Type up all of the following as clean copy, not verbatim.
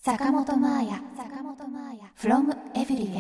坂本真綾 from everywhere。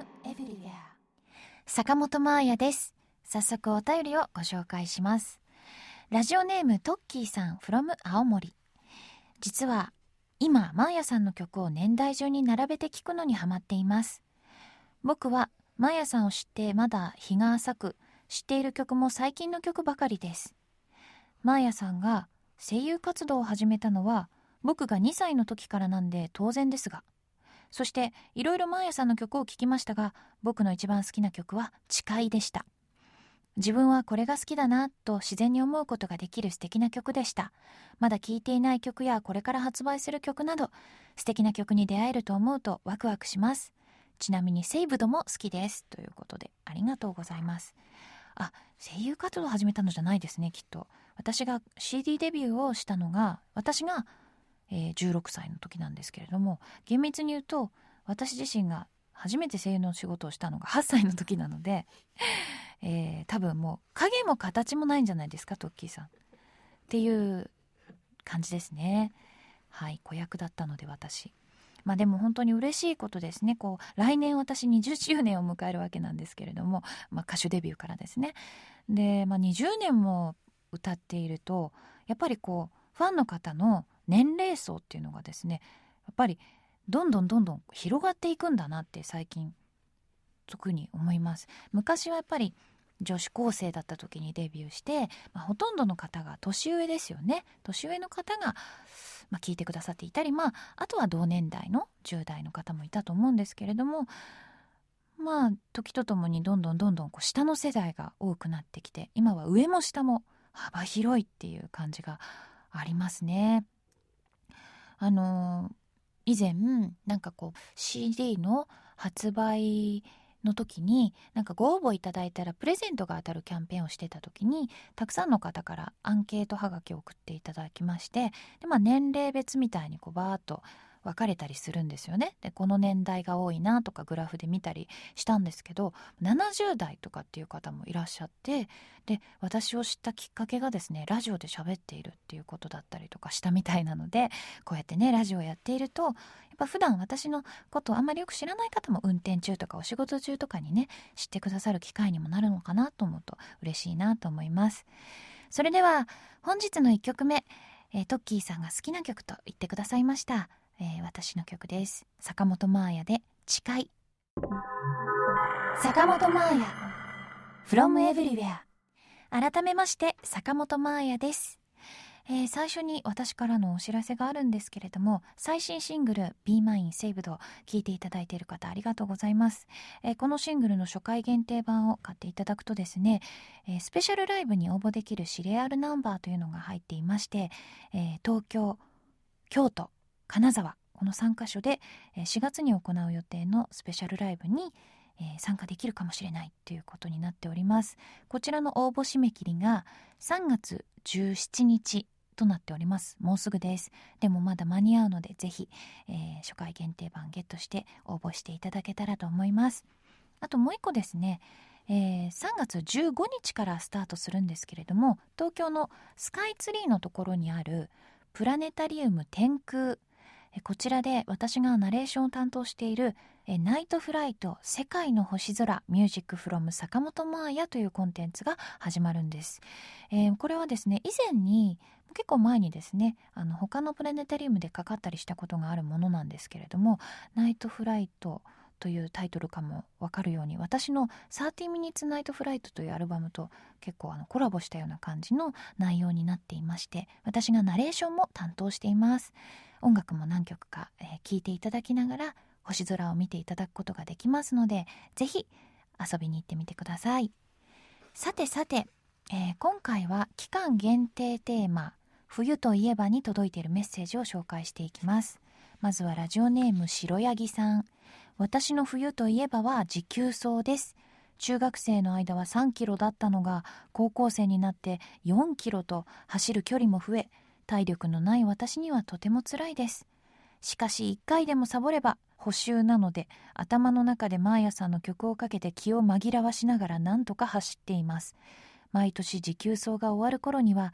坂本真綾です。早速お便りをご紹介します。ラジオネームトッキーさん from 青森。実は今真綾さんの曲を年代順に並べて聴くのにハマっています。僕は真綾さんを知ってまだ日が浅く、知っている曲も最近の曲ばかりです。真綾さんが声優活動を始めたのは僕が2歳の時からなんで当然ですが、そしていろいろ真綾さんの曲を聴きましたが、僕の一番好きな曲は誓いでした。自分はこれが好きだなと自然に思うことができる素敵な曲でした。まだ聴いていない曲やこれから発売する曲など素敵な曲に出会えると思うとワクワクします。ちなみにセイブドも好きです、ということでありがとうございます。声優活動を始めたのじゃないですね、きっと。私が CD デビューをしたのが私が16歳の時なんですけれども、厳密に言うと私自身が初めて声優の仕事をしたのが8歳の時なので、多分もう影も形もないんじゃないですか、トッキーさんっていう感じですね。はい、子役だったので私。でも本当に嬉しいことですね。来年私20周年を迎えるわけなんですけれども、歌手デビューからですね。で、20年も歌っているとやっぱりファンの方の年齢層っていうのがですね、やっぱりどんどん広がっていくんだなって最近特に思います。昔はやっぱり女子高生だった時にデビューして、ほとんどの方が年上ですよね。年上の方が、聞いてくださっていたり、あとは同年代の10代の方もいたと思うんですけれども、時とともにどんどん下の世代が多くなってきて、今は上も下も幅広いっていう感じがありますね。以前CD の発売の時にご応募いただいたらプレゼントが当たるキャンペーンをしてた時に、たくさんの方からアンケートはがきを送っていただきまして、で、年齢別みたいにバーッと分かれたりするんですよね。で、この年代が多いなとかグラフで見たりしたんですけど、70代とかっていう方もいらっしゃって、で、私を知ったきっかけがですね、ラジオで喋っているっていうことだったりとかしたみたいなので、こうやってねラジオやっていると、やっぱ普段私のことをあんまりよく知らない方も運転中とかお仕事中とかにね知ってくださる機会にもなるのかなと思うと嬉しいなと思います。それでは本日の1曲目、トッキーさんが好きな曲と言ってくださいました、私の曲です。坂本真綾で誓い。坂本真綾 from everywhere。 改めまして坂本真綾です。最初に私からのお知らせがあるんですけれども、最新シングル Be Mine Saved 聴いていただいている方ありがとうございます。このシングルの初回限定版を買っていただくとですね、スペシャルライブに応募できるシリアルナンバーというのが入っていまして、東京、京都、金沢、この3カ所で4月に行う予定のスペシャルライブに参加できるかもしれないということになっております。こちらの応募締め切りが3月17日となっております。もうすぐです。でもまだ間に合うのでぜひ、初回限定版ゲットして応募していただけたらと思います。あともう一個ですね、3月15日からスタートするんですけれども、東京のスカイツリーのところにあるプラネタリウム天空、こちらで私がナレーションを担当しているナイトフライト世界の星空ミュージックフロム坂本真綾というコンテンツが始まるんです。これはですね、以前に結構前にですね、他のプラネタリウムでかかったりしたことがあるものなんですけれども、ナイトフライトというタイトルかもわかるように、私の30 Minutes Night Flight というアルバムと結構コラボしたような感じの内容になっていまして、私がナレーションも担当しています。音楽も何曲か聴いていただきながら星空を見ていただくことができますので、ぜひ遊びに行ってみてください。さて、今回は期間限定テーマ冬といえばに届いているメッセージを紹介していきます。まずはラジオネーム白ヤギさん。私の冬といえばは持久走です。中学生の間は3キロだったのが高校生になって4キロと走る距離も増え、体力のない私にはとても辛いです。しかし1回でもサボれば補習なので、頭の中でマーヤさんの曲をかけて気を紛らわしながら何とか走っています。毎年持久走が終わる頃には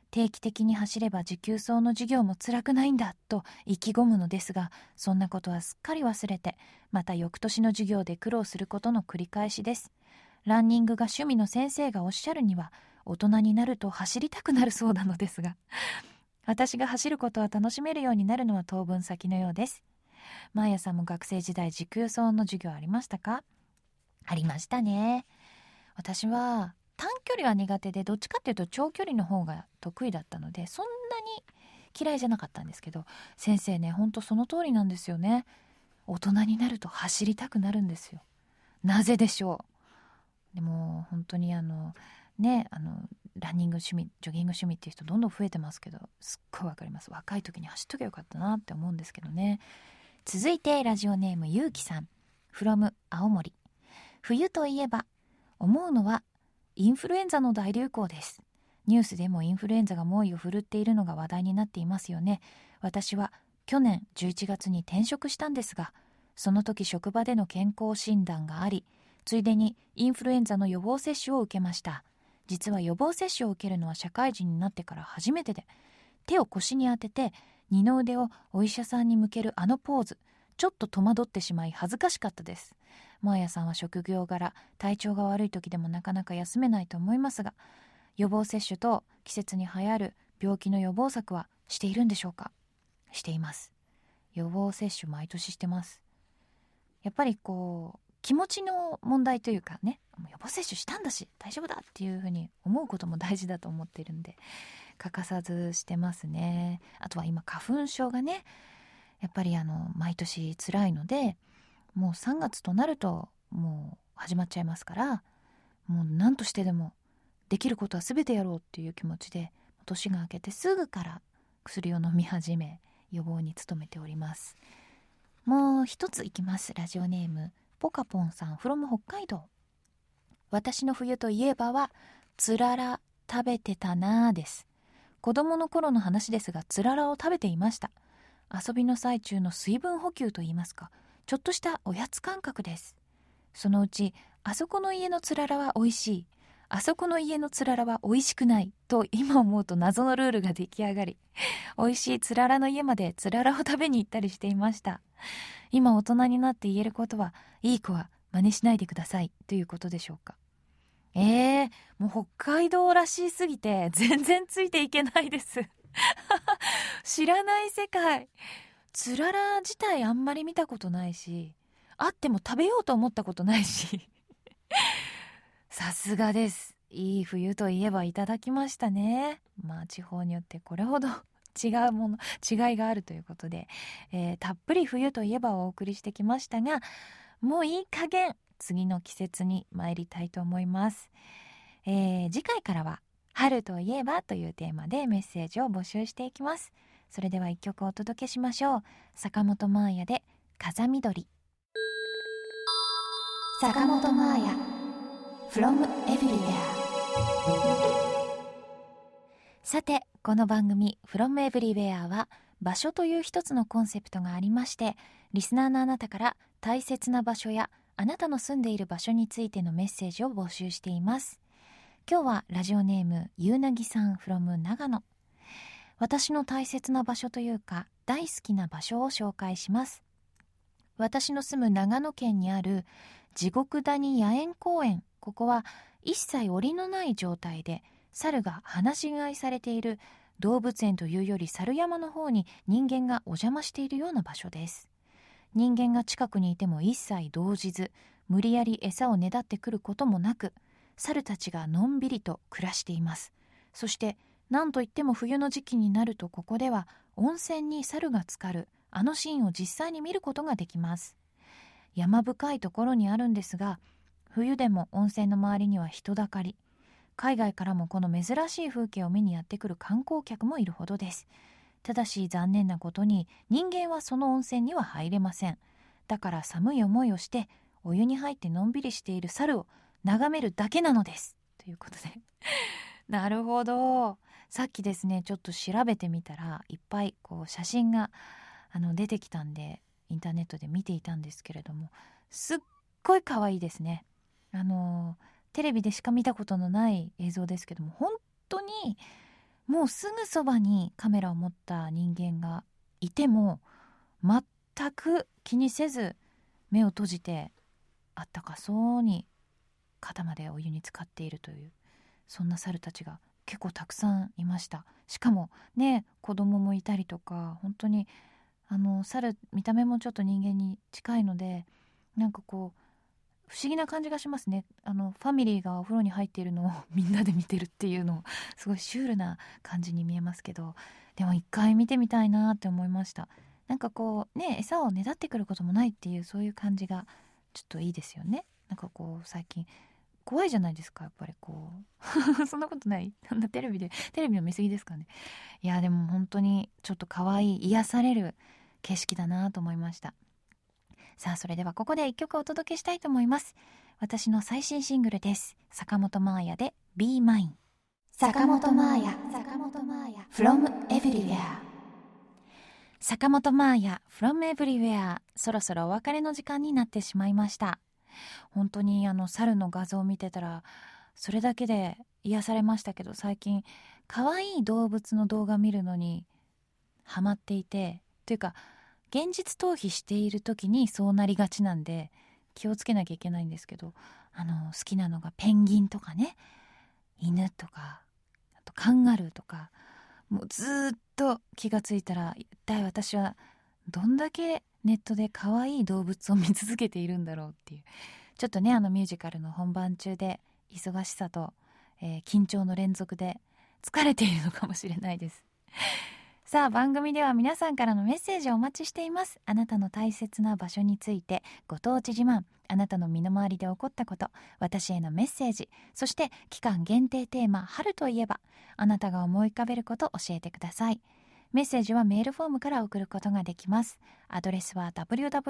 定期的に走れば持久走の授業も辛くないんだと意気込むのですが、そんなことはすっかり忘れて、また翌年の授業で苦労することの繰り返しです。ランニングが趣味の先生がおっしゃるには、大人になると走りたくなるそうなのですが、私が走ることを楽しめるようになるのは当分先のようです。マーヤさんも学生時代持久走の授業ありましたか？ありましたね。私は短距離は苦手で、どっちかっていうと長距離の方が得意だったので、そんなに嫌いじゃなかったんですけど、先生ね、ほんとその通りなんですよね。大人になると走りたくなるんですよ。なぜでしょう。でも本当にランニング趣味、ジョギング趣味っていう人どんどん増えてますけど、すっごいわかります。若い時に走っときゃよかったなって思うんですけどね。続いてラジオネームゆうきさん from 青森。冬といえば思うのはインフルエンザの大流行です。ニュースでもインフルエンザが猛威を振るっているのが話題になっていますよね。私は去年11月に転職したんですが、その時職場での健康診断があり、ついでにインフルエンザの予防接種を受けました。実は予防接種を受けるのは社会人になってから初めてで、手を腰に当てて二の腕をお医者さんに向けるあのポーズ、ちょっと戸惑ってしまい恥ずかしかったです。マーヤさんは職業柄、体調が悪い時でもなかなか休めないと思いますが、予防接種と季節に流行る病気の予防策はしているんでしょうか？しています。予防接種毎年してます。やっぱり気持ちの問題というかね、予防接種したんだし大丈夫だっていうふうに思うことも大事だと思っているんで、欠かさずしてますね。あとは今花粉症がね、やっぱり毎年辛いので、もう3月となるともう始まっちゃいますから、もう何としてでもできることは全てやろうっていう気持ちで、年が明けてすぐから薬を飲み始め、予防に努めております。もう一ついきます。ラジオネームポカポンさん from 北海道。私の冬といえばはつらら食べてたなぁです。子供の頃の話ですが、つららを食べていました。遊びの最中の水分補給といいますか、ちょっとしたおやつ感覚です。そのうち、あそこの家のつららは美味しい、あそこの家のつららは美味しくないと今思うと謎のルールが出来上がり、美味しいつららの家までつららを食べに行ったりしていました。今大人になって言えることは、いい子は真似しないでくださいということでしょうか。もう北海道らしすぎて全然ついていけないです知らない世界。つらら自体あんまり見たことないし、あっても食べようと思ったことないしさすがです。いい冬といえばいただきましたね。まあ地方によってこれほど違いがあるということで、たっぷり冬といえばお送りしてきましたが、もういい加減次の季節に参りたいと思います。次回からは春といえばというテーマでメッセージを募集していきます。それでは一曲お届けしましょう。坂本真綾で風緑。坂本真綾 from everywhere。 さて、この番組 from everywhere は場所という一つのコンセプトがありまして、リスナーのあなたから大切な場所やあなたの住んでいる場所についてのメッセージを募集しています。今日はラジオネームゆうなぎさん from 長野。私の大切な場所というか大好きな場所を紹介します。私の住む長野県にある地獄谷野猿公園、ここは一切檻のない状態で猿が放し飼いされている動物園というより猿山の方に人間がお邪魔しているような場所です。人間が近くにいても一切動じず、無理やり餌をねだってくることもなく、猿たちがのんびりと暮らしています。そして何といっても冬の時期になると、ここでは温泉に猿が浸かるあのシーンを実際に見ることができます。山深いところにあるんですが、冬でも温泉の周りには人だかり、海外からもこの珍しい風景を見にやってくる観光客もいるほどです。ただし残念なことに人間はその温泉には入れません。だから寒い思いをしてお湯に入ってのんびりしている猿を眺めるだけなのです、ということでなるほど。さっきですね、ちょっと調べてみたらいっぱい写真が出てきたんで、インターネットで見ていたんですけれども、すっごい可愛いですね。テレビでしか見たことのない映像ですけども、本当にもうすぐそばにカメラを持った人間がいても全く気にせず目を閉じてあったかそうに肩までお湯に浸かっているという、そんな猿たちが結構たくさんいました。しかもね、子供もいたりとか、本当に猿見た目もちょっと人間に近いので、なんかこう不思議な感じがしますね。ファミリーがお風呂に入っているのをみんなで見てるっていうの、すごいシュールな感じに見えますけど、でも一回見てみたいなって思いました。なんかこうね、餌をねだってくることもないっていう、そういう感じがちょっといいですよね。なんかこう最近怖いじゃないですか、やっぱりこうそんなことない？テレビの見過ぎですかね。いやでも本当にちょっと可愛い、癒される景色だなと思いました。さあ、それではここで一曲お届けしたいと思います。私の最新シングルです。坂本真綾で Be Mine。 坂本真綾 From Everywhere。 坂本真綾 From Everywhere、 そろそろお別れの時間になってしまいました。本当に猿の画像を見てたらそれだけで癒されましたけど、最近可愛い動物の動画見るのにハマっていて、というか現実逃避している時にそうなりがちなんで気をつけなきゃいけないんですけど、好きなのがペンギンとかね、犬とか、あとカンガルーとか、もうずっと気がついたら一体私はどんだけネットで可愛い動物を見続けているんだろうっていう、ちょっとねミュージカルの本番中で忙しさと、緊張の連続で疲れているのかもしれないです。さあ、番組では皆さんからのメッセージをお待ちしています。あなたの大切な場所について、ご当地自慢、あなたの身の回りで起こったこと、私へのメッセージ、そして期間限定テーマ春といえば、あなたが思い浮かべることを教えてください。メッセージはメールフォームから送ることができます。アドレスは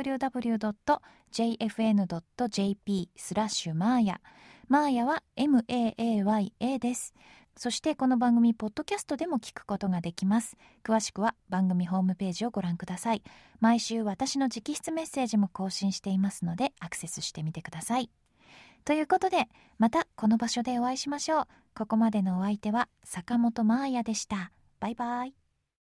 www.jfn.jp/maaya。 マーヤは MAAYA です。そしてこの番組ポッドキャストでも聞くことができます。詳しくは番組ホームページをご覧ください。毎週私の直筆メッセージも更新していますのでアクセスしてみてください。ということで、またこの場所でお会いしましょう。ここまでのお相手は坂本真綾でした。バイバイ。